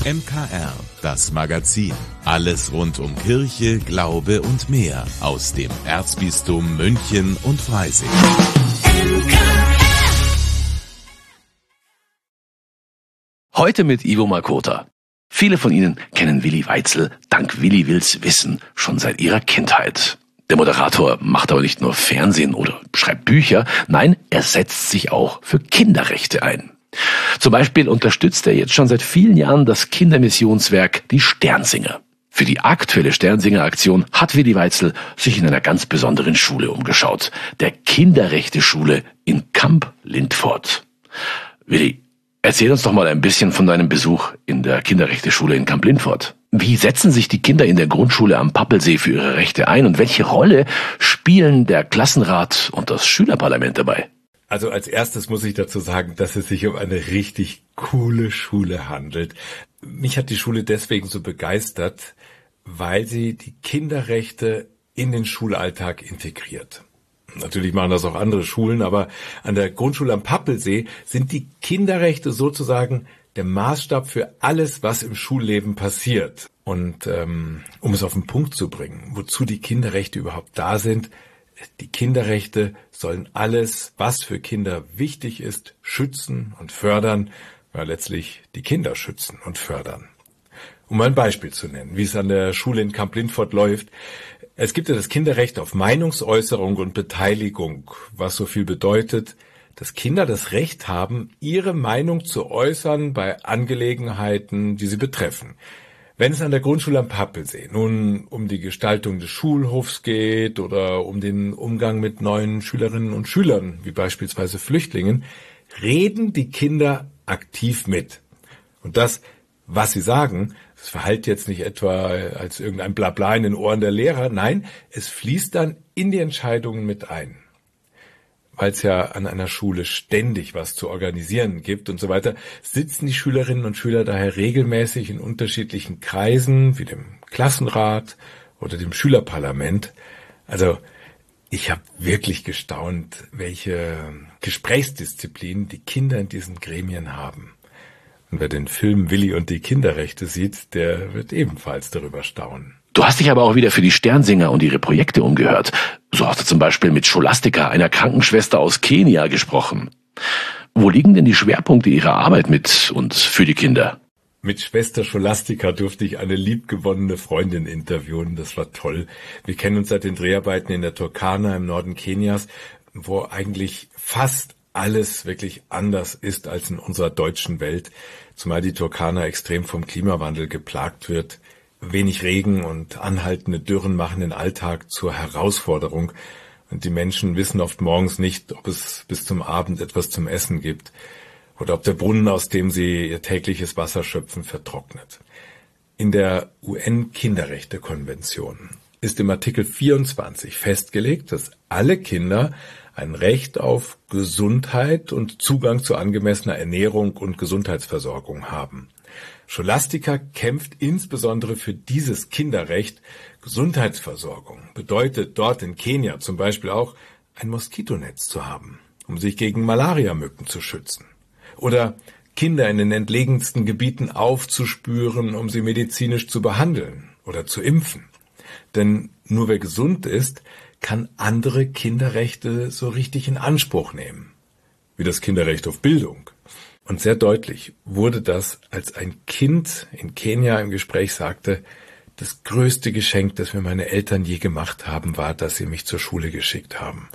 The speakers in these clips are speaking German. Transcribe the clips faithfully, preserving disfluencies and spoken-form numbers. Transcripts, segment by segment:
M K R, das Magazin. Alles rund um Kirche, Glaube und mehr aus dem Erzbistum München und Freising. Heute mit Ivo Makota. Viele von Ihnen kennen Willi Weitzel dank Willi Wills Wissen schon seit ihrer Kindheit. Der Moderator macht aber nicht nur Fernsehen oder schreibt Bücher, nein, er setzt sich auch für Kinderrechte ein. Zum Beispiel unterstützt er jetzt schon seit vielen Jahren das Kindermissionswerk Die Sternsinger. Für die aktuelle Sternsinger-Aktion hat Willi Weitzel sich in einer ganz besonderen Schule umgeschaut, der Kinderrechte-Schule in Kamp-Lintfort. Willi, erzähl uns doch mal ein bisschen von deinem Besuch in der Kinderrechte-Schule in Kamp-Lintfort. Wie setzen sich die Kinder in der Grundschule am Pappelsee für ihre Rechte ein und welche Rolle spielen der Klassenrat und das Schülerparlament dabei? Also als erstes muss ich dazu sagen, dass es sich um eine richtig coole Schule handelt. Mich hat die Schule deswegen so begeistert, weil sie die Kinderrechte in den Schulalltag integriert. Natürlich machen das auch andere Schulen, aber an der Grundschule am Pappelsee sind die Kinderrechte sozusagen der Maßstab für alles, was im Schulleben passiert. Und ähm, um es auf den Punkt zu bringen, wozu die Kinderrechte überhaupt da sind: Die Kinderrechte sollen alles, was für Kinder wichtig ist, schützen und fördern, ja, letztlich die Kinder schützen und fördern. Um ein Beispiel zu nennen, wie es an der Schule in Kamp-Lintfort läuft. Es gibt ja das Kinderrecht auf Meinungsäußerung und Beteiligung, was so viel bedeutet, dass Kinder das Recht haben, ihre Meinung zu äußern bei Angelegenheiten, die sie betreffen. Wenn es an der Grundschule am Pappelsee nun um die Gestaltung des Schulhofs geht oder um den Umgang mit neuen Schülerinnen und Schülern, wie beispielsweise Flüchtlingen, reden die Kinder aktiv mit. Und das, was sie sagen, das verhallt jetzt nicht etwa als irgendein Blabla in den Ohren der Lehrer, nein, es fließt dann in die Entscheidungen mit ein. Weil es ja an einer Schule ständig was zu organisieren gibt und so weiter, sitzen die Schülerinnen und Schüler daher regelmäßig in unterschiedlichen Kreisen, wie dem Klassenrat oder dem Schülerparlament. Also ich habe wirklich gestaunt, welche Gesprächsdisziplin die Kinder in diesen Gremien haben. Und wer den Film Willi und die Kinderrechte sieht, der wird ebenfalls darüber staunen. Du hast dich aber auch wieder für die Sternsinger und ihre Projekte umgehört. So hast du zum Beispiel mit Scholastika, einer Krankenschwester aus Kenia, gesprochen. Wo liegen denn die Schwerpunkte ihrer Arbeit mit und für die Kinder? Mit Schwester Scholastika durfte ich eine liebgewonnene Freundin interviewen. Das war toll. Wir kennen uns seit den Dreharbeiten in der Turkana im Norden Kenias, wo eigentlich fast alles wirklich anders ist als in unserer deutschen Welt, zumal die Turkana extrem vom Klimawandel geplagt wird. Wenig Regen und anhaltende Dürren machen den Alltag zur Herausforderung und die Menschen wissen oft morgens nicht, ob es bis zum Abend etwas zum Essen gibt oder ob der Brunnen, aus dem sie ihr tägliches Wasser schöpfen, vertrocknet. In der U N-Kinderrechte-Konvention ist im Artikel vierundzwanzig festgelegt, dass alle Kinder ein Recht auf Gesundheit und Zugang zu angemessener Ernährung und Gesundheitsversorgung haben. Scholastika kämpft insbesondere für dieses Kinderrecht. Gesundheitsversorgung bedeutet dort in Kenia zum Beispiel auch, ein Moskitonetz zu haben, um sich gegen Malariamücken zu schützen. Oder Kinder in den entlegensten Gebieten aufzuspüren, um sie medizinisch zu behandeln oder zu impfen. Denn nur wer gesund ist, kann andere Kinderrechte so richtig in Anspruch nehmen, wie das Kinderrecht auf Bildung. Und sehr deutlich wurde das, als ein Kind in Kenia im Gespräch sagte, das größte Geschenk, das mir meine Eltern je gemacht haben, war, dass sie mich zur Schule geschickt haben.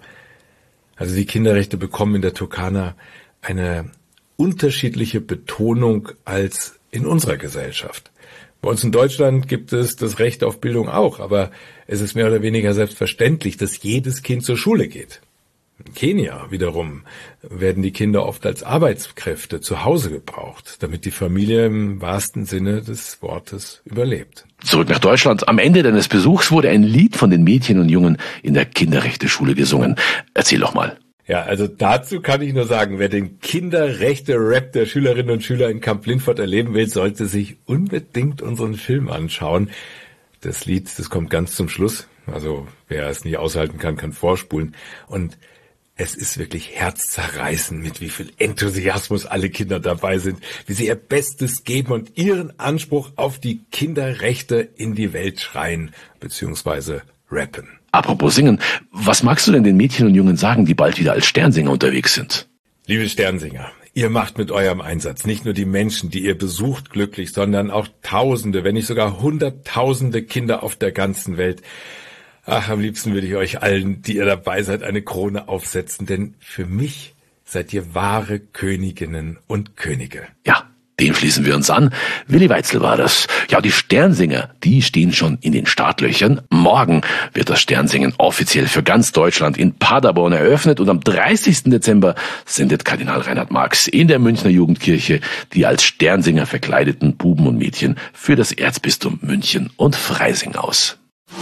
Also die Kinderrechte bekommen in der Turkana eine unterschiedliche Betonung als in unserer Gesellschaft. Bei uns in Deutschland gibt es das Recht auf Bildung auch, aber es ist mehr oder weniger selbstverständlich, dass jedes Kind zur Schule geht. In Kenia wiederum werden die Kinder oft als Arbeitskräfte zu Hause gebraucht, damit die Familie im wahrsten Sinne des Wortes überlebt. Zurück nach Deutschland. Am Ende deines Besuchs wurde ein Lied von den Mädchen und Jungen in der Kinderrechte-Schule gesungen. Erzähl doch mal. Ja, also dazu kann ich nur sagen, wer den Kinderrechte-Rap der Schülerinnen und Schüler in Kamp-Lintfort erleben will, sollte sich unbedingt unseren Film anschauen. Das Lied, das kommt ganz zum Schluss. Also wer es nicht aushalten kann, kann vorspulen. Und Es ist wirklich herzzerreißend, mit wie viel Enthusiasmus alle Kinder dabei sind, wie sie ihr Bestes geben und ihren Anspruch auf die Kinderrechte in die Welt schreien bzw. rappen. Apropos Singen, was magst du denn den Mädchen und Jungen sagen, die bald wieder als Sternsinger unterwegs sind? Liebe Sternsinger, ihr macht mit eurem Einsatz nicht nur die Menschen, die ihr besucht, glücklich, sondern auch Tausende, wenn nicht sogar Hunderttausende Kinder auf der ganzen Welt. Ach, am liebsten würde ich euch allen, die ihr dabei seid, eine Krone aufsetzen, denn für mich seid ihr wahre Königinnen und Könige. Ja, dem schließen wir uns an. Willi Weitzel war das. Ja, die Sternsinger, die stehen schon in den Startlöchern. Morgen wird das Sternsingen offiziell für ganz Deutschland in Paderborn eröffnet und am dreißigsten Dezember sendet Kardinal Reinhard Marx in der Münchner Jugendkirche die als Sternsinger verkleideten Buben und Mädchen für das Erzbistum München und Freising aus.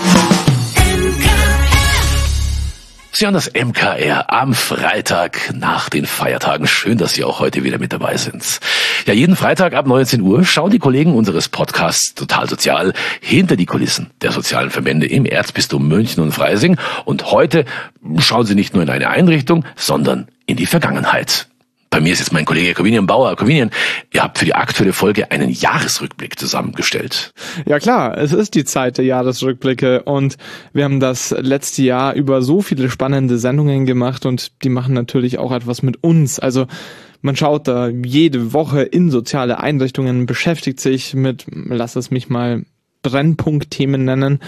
Sie hören das M K R am Freitag nach den Feiertagen. Schön, dass Sie auch heute wieder mit dabei sind. Ja, jeden Freitag ab neunzehn Uhr schauen die Kollegen unseres Podcasts Total Sozial hinter die Kulissen der sozialen Verbände im Erzbistum München und Freising. Und heute schauen Sie nicht nur in eine Einrichtung, sondern in die Vergangenheit. Bei mir ist jetzt mein Kollege Corvinian Bauer. Corvinian, ihr habt für die aktuelle Folge einen Jahresrückblick zusammengestellt. Ja klar, es ist die Zeit der Jahresrückblicke und wir haben das letzte Jahr über so viele spannende Sendungen gemacht und die machen natürlich auch etwas mit uns. Also man schaut da jede Woche in soziale Einrichtungen, beschäftigt sich mit, lass es mich mal Brennpunktthemen nennen.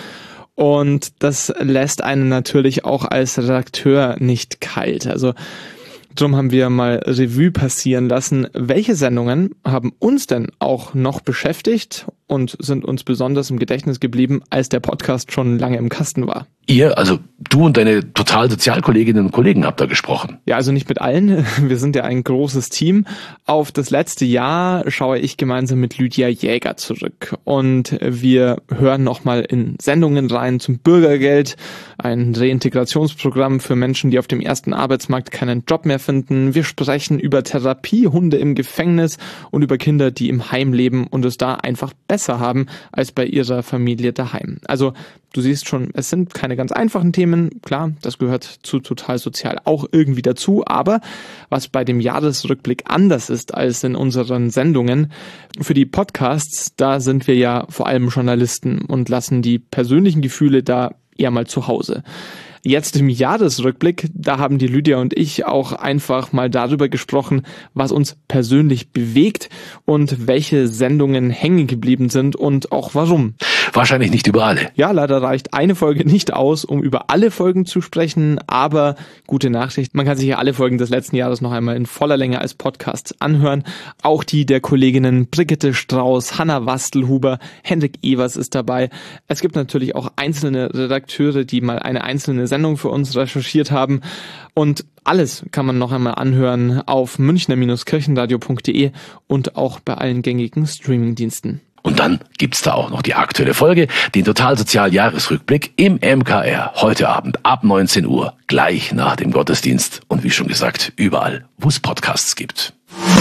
Und das lässt einen natürlich auch als Redakteur nicht kalt. Also drum haben wir mal Revue passieren lassen. Welche Sendungen haben uns denn auch noch beschäftigt und sind uns besonders im Gedächtnis geblieben, als der Podcast schon lange im Kasten war? Ihr, also du und deine Total-Sozialkolleginnen und Kollegen habt da gesprochen. Ja, also nicht mit allen. Wir sind ja ein großes Team. Auf das letzte Jahr schaue ich gemeinsam mit Lydia Jäger zurück. Und wir hören nochmal in Sendungen rein zum Bürgergeld, ein Reintegrationsprogramm für Menschen, die auf dem ersten Arbeitsmarkt keinen Job mehr finden. Wir sprechen über Therapiehunde im Gefängnis und über Kinder, die im Heim leben und es da einfach besser haben als bei ihrer Familie daheim. Also du siehst schon, es sind keine ganz einfachen Themen. Klar, das gehört zu Total Sozial auch irgendwie dazu. Aber was bei dem Jahresrückblick anders ist als in unseren Sendungen, für die Podcasts, da sind wir ja vor allem Journalisten und lassen die persönlichen Gefühle da eher mal zu Hause. Jetzt im Jahresrückblick, da haben die Lydia und ich auch einfach mal darüber gesprochen, was uns persönlich bewegt und welche Sendungen hängen geblieben sind und auch warum. Wahrscheinlich nicht über alle. Ja, leider reicht eine Folge nicht aus, um über alle Folgen zu sprechen, aber gute Nachricht, man kann sich ja alle Folgen des letzten Jahres noch einmal in voller Länge als Podcast anhören. Auch die der Kolleginnen Brigitte Strauß, Hanna Wastelhuber, Hendrik Evers ist dabei. Es gibt natürlich auch einzelne Redakteure, die mal eine einzelne Sendung für uns recherchiert haben und alles kann man noch einmal anhören auf münchner kirchenradio punkt de und auch bei allen gängigen Streamingdiensten. Und dann gibt's da auch noch die aktuelle Folge, den Total-Sozial-Jahresrückblick im M K R heute Abend ab neunzehn Uhr, gleich nach dem Gottesdienst und wie schon gesagt, überall, wo es Podcasts gibt.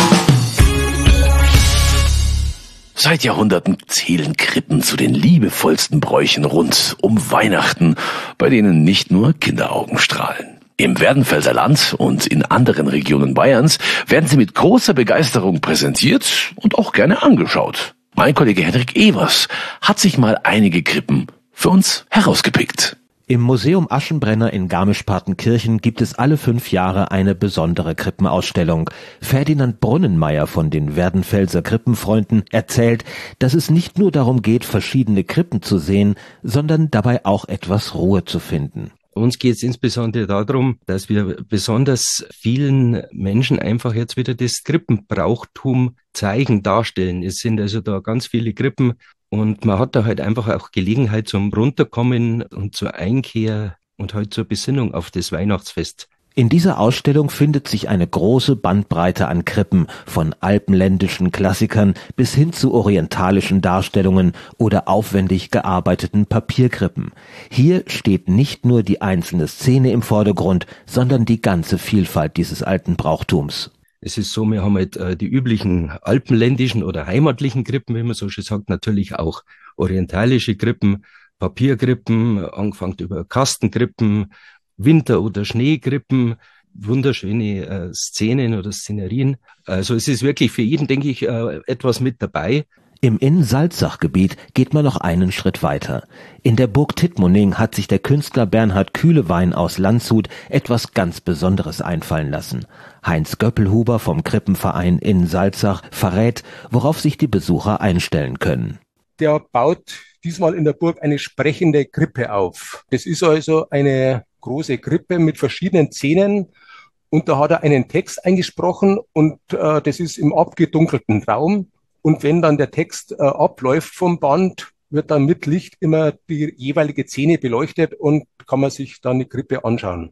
Seit Jahrhunderten zählen Krippen zu den liebevollsten Bräuchen rund um Weihnachten, bei denen nicht nur Kinderaugen strahlen. Im Werdenfelser Land und in anderen Regionen Bayerns werden sie mit großer Begeisterung präsentiert und auch gerne angeschaut. Mein Kollege Hendrik Evers hat sich mal einige Krippen für uns herausgepickt. Im Museum Aschenbrenner in Garmisch-Partenkirchen gibt es alle fünf Jahre eine besondere Krippenausstellung. Ferdinand Brunnenmeier von den Werdenfelser Krippenfreunden erzählt, dass es nicht nur darum geht, verschiedene Krippen zu sehen, sondern dabei auch etwas Ruhe zu finden. Uns geht es insbesondere darum, dass wir besonders vielen Menschen einfach jetzt wieder das Krippenbrauchtum zeigen, darstellen. Es sind also da ganz viele Krippen und man hat da halt einfach auch Gelegenheit zum Runterkommen und zur Einkehr und halt zur Besinnung auf das Weihnachtsfest. In dieser Ausstellung findet sich eine große Bandbreite an Krippen, von alpenländischen Klassikern bis hin zu orientalischen Darstellungen oder aufwendig gearbeiteten Papierkrippen. Hier steht nicht nur die einzelne Szene im Vordergrund, sondern die ganze Vielfalt dieses alten Brauchtums. Es ist so, wir haben halt äh, die üblichen alpenländischen oder heimatlichen Krippen, wie man so schön sagt, natürlich auch orientalische Krippen, Papierkrippen, angefangen über Kastenkrippen, Winter- oder Schneekrippen. wunderschöne äh, Szenen oder Szenerien. Also es ist wirklich für jeden, denke ich, äh, etwas mit dabei. Im Inn-Salzach-Gebiet geht man noch einen Schritt weiter. In der Burg Tittmoning hat sich der Künstler Bernhard Kühlewein aus Landshut etwas ganz Besonderes einfallen lassen. Heinz Göppelhuber vom Krippenverein Inn-Salzach verrät, worauf sich die Besucher einstellen können. Der baut diesmal in der Burg eine sprechende Krippe auf. Das ist also eine große Krippe mit verschiedenen Szenen. Und da hat er einen Text eingesprochen und äh, das ist im abgedunkelten Raum. Und wenn dann der Text äh, abläuft vom Band, wird dann mit Licht immer die jeweilige Szene beleuchtet und kann man sich dann die Krippe anschauen.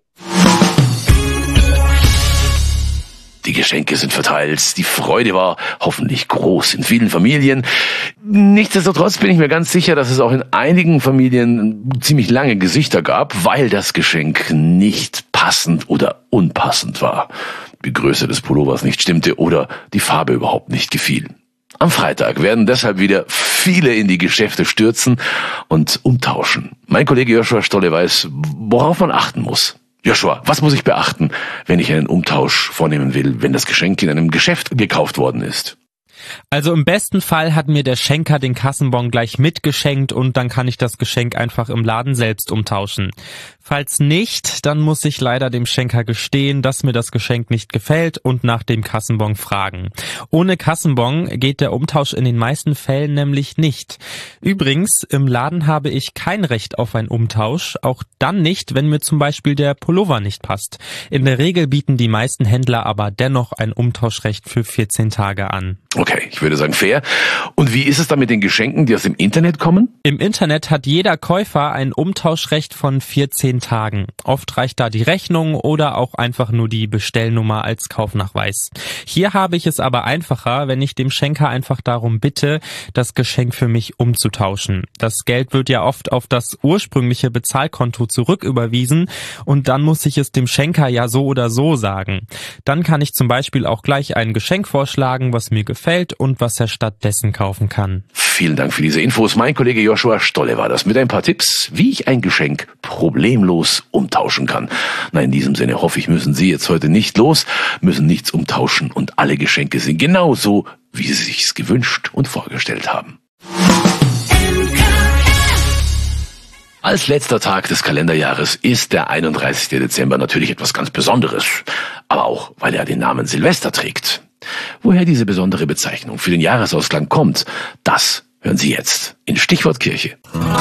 Die Geschenke sind verteilt, die Freude war hoffentlich groß in vielen Familien. Nichtsdestotrotz bin ich mir ganz sicher, dass es auch in einigen Familien ziemlich lange Gesichter gab, weil das Geschenk nicht passend oder unpassend war. Die Größe des Pullovers nicht stimmte oder die Farbe überhaupt nicht gefiel. Am Freitag werden deshalb wieder viele in die Geschäfte stürzen und umtauschen. Mein Kollege Joshua Stolle weiß, worauf man achten muss. Joshua, was muss ich beachten, wenn ich einen Umtausch vornehmen will, wenn das Geschenk in einem Geschäft gekauft worden ist? Also im besten Fall hat mir der Schenker den Kassenbon gleich mitgeschenkt und dann kann ich das Geschenk einfach im Laden selbst umtauschen. Falls nicht, dann muss ich leider dem Schenker gestehen, dass mir das Geschenk nicht gefällt und nach dem Kassenbon fragen. Ohne Kassenbon geht der Umtausch in den meisten Fällen nämlich nicht. Übrigens, im Laden habe ich kein Recht auf einen Umtausch, auch dann nicht, wenn mir zum Beispiel der Pullover nicht passt. In der Regel bieten die meisten Händler aber dennoch ein Umtauschrecht für vierzehn Tage an. Okay, ich würde sagen fair. Und wie ist es dann mit den Geschenken, die aus dem Internet kommen? Im Internet hat jeder Käufer ein Umtauschrecht von vierzehn Tagen. Oft reicht da die Rechnung oder auch einfach nur die Bestellnummer als Kaufnachweis. Hier habe ich es aber einfacher, wenn ich dem Schenker einfach darum bitte, das Geschenk für mich umzutauschen. Das Geld wird ja oft auf das ursprüngliche Bezahlkonto zurücküberwiesen und dann muss ich es dem Schenker ja so oder so sagen. Dann kann ich zum Beispiel auch gleich ein Geschenk vorschlagen, was mir gefällt und was er stattdessen kaufen kann. Vielen Dank für diese Infos. Mein Kollege Joshua Stolle war das mit ein paar Tipps, wie ich ein Geschenk problemlos umtauschen kann. Na, in diesem Sinne hoffe ich, müssen Sie jetzt heute nicht los, müssen nichts umtauschen und alle Geschenke sind genauso, wie Sie sich's gewünscht und vorgestellt haben. Als letzter Tag des Kalenderjahres ist der einunddreißigste Dezember natürlich etwas ganz Besonderes, aber auch, weil er den Namen Silvester trägt. Woher diese besondere Bezeichnung für den Jahresausklang kommt, das hören Sie jetzt in Stichwort Kirche.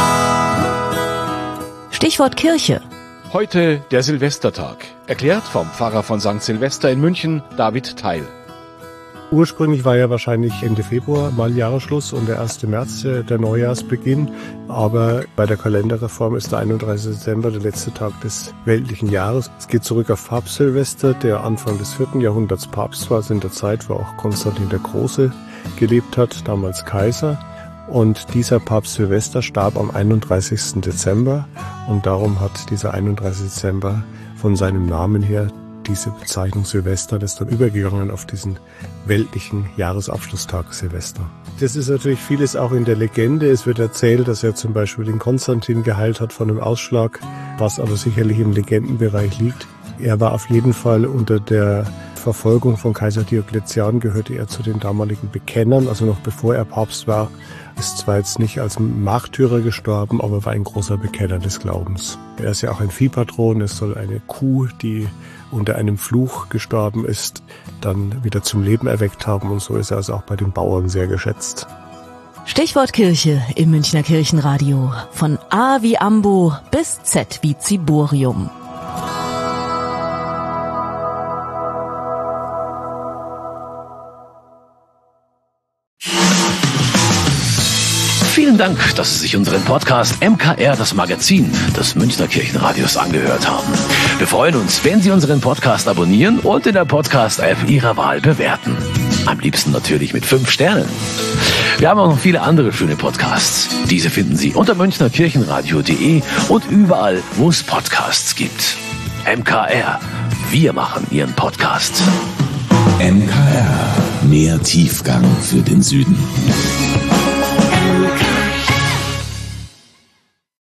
Stichwort Kirche. Heute der Silvestertag, erklärt vom Pfarrer von Sankt Silvester in München, David Theil. Ursprünglich war ja wahrscheinlich Ende Februar mal Jahresschluss und der erste März der Neujahrsbeginn. Aber bei der Kalenderreform ist der einunddreißigste Dezember der letzte Tag des weltlichen Jahres. Es geht zurück auf Papst Silvester, der Anfang des vierten Jahrhunderts Papst war, also in der Zeit, wo auch Konstantin der Große gelebt hat, damals Kaiser. Und dieser Papst Silvester starb am einunddreißigsten Dezember und darum hat dieser einunddreißigste Dezember von seinem Namen her diese Bezeichnung Silvester, das ist dann übergegangen auf diesen weltlichen Jahresabschlusstag Silvester. Das ist natürlich vieles auch in der Legende. Es wird erzählt, dass er zum Beispiel den Konstantin geheilt hat von einem Ausschlag, was aber sicherlich im Legendenbereich liegt. Er war auf jeden Fall unter der Verfolgung von Kaiser Diokletian, gehörte er zu den damaligen Bekennern, also noch bevor er Papst war. Ist zwar jetzt nicht als Märtyrer gestorben, aber war ein großer Bekenner des Glaubens. Er ist ja auch ein Viehpatron. Es soll eine Kuh, die unter einem Fluch gestorben ist, dann wieder zum Leben erweckt haben. Und so ist er also auch bei den Bauern sehr geschätzt. Stichwort Kirche im Münchner Kirchenradio. Von A wie Ambo bis Z wie Ziborium. Vielen Dank, dass Sie sich unseren Podcast M K R, das Magazin des Münchner Kirchenradios, angehört haben. Wir freuen uns, wenn Sie unseren Podcast abonnieren und in der Podcast-App Ihrer Wahl bewerten. Am liebsten natürlich mit fünf Sternen. Wir haben auch noch viele andere schöne Podcasts. Diese finden Sie unter münchner kirchenradio punkt de und überall, wo es Podcasts gibt. M K R, wir machen Ihren Podcast. M K R, mehr Tiefgang für den Süden.